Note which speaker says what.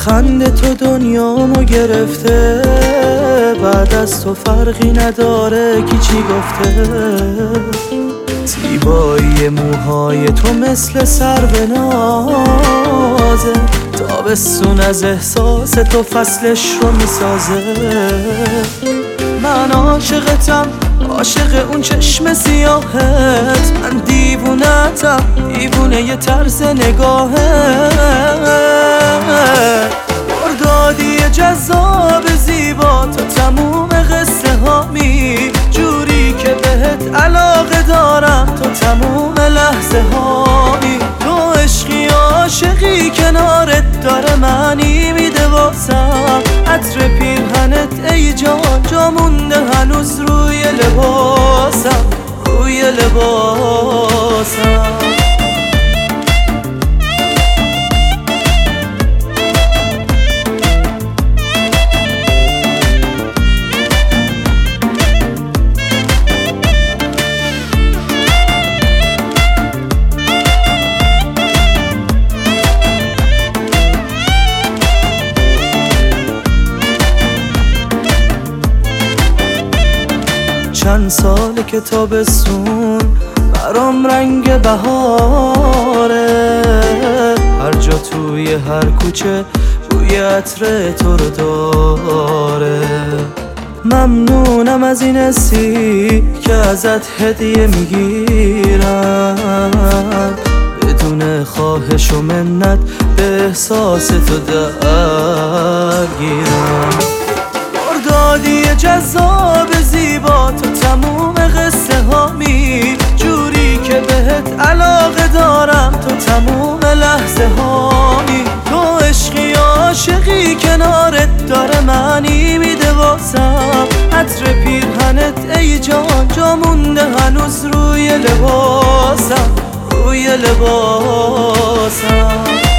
Speaker 1: خنده تو دنیامو گرفته، بعد از تو فرقی نداره کی چی گفته. زیبایی موهای تو مثل سرو نازه، تابستون از احساس تو فصلش رو میسازه. من عاشقتم، عاشق اون چشم سیاهت، من دیوونتم، دیوونه یه طرز نگاهت. بردادی جذاب زیبا، تو تموم قصه هامی، جوری که بهت علاقه دارم، تو تموم لحظه هامی. تو عشقی عاشقی کنارت داره معنی میده واسم. عطر پیرهنت ای جان جا مونده هنوز روی لباسم، روی لباسم. چند ساله که تابستون برام رنگ بهاره، هر جا توی هر کوچه بوی عطر تو رو داره. ممنونم از این حسی که ازت هدیه میگیرم، بدون خواهش و منت به احساس تو درگیرم. بردادی جذاب زیبا، تو تموم قصه هامی، جوری که بهت علاقه دارم، تو تموم لحظه هامی. تو عشقی عاشقی کنارت داره معنی میده واسم. عطر پیرهنت ای جان جا مونده هنوز روی لباسم، روی لباسم.